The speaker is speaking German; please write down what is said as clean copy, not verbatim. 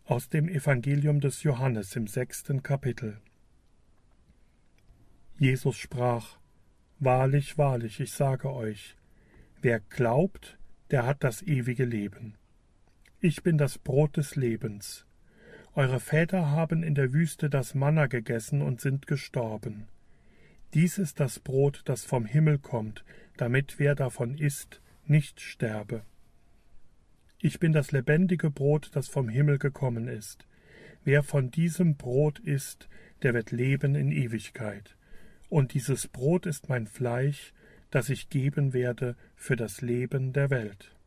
Aus dem Evangelium des Johannes im 6. Kapitel. Jesus sprach: Wahrlich, wahrlich, ich sage euch, wer glaubt, der hat das ewige Leben. Ich bin das Brot des Lebens. Eure Väter haben in der Wüste das Manna gegessen und sind gestorben. Dies ist das Brot, das vom Himmel kommt, damit wer davon isst, nicht sterbe. Ich bin das lebendige Brot, das vom Himmel gekommen ist. Wer von diesem Brot isst, der wird leben in Ewigkeit. Und dieses Brot ist mein Fleisch, das ich geben werde für das Leben der Welt.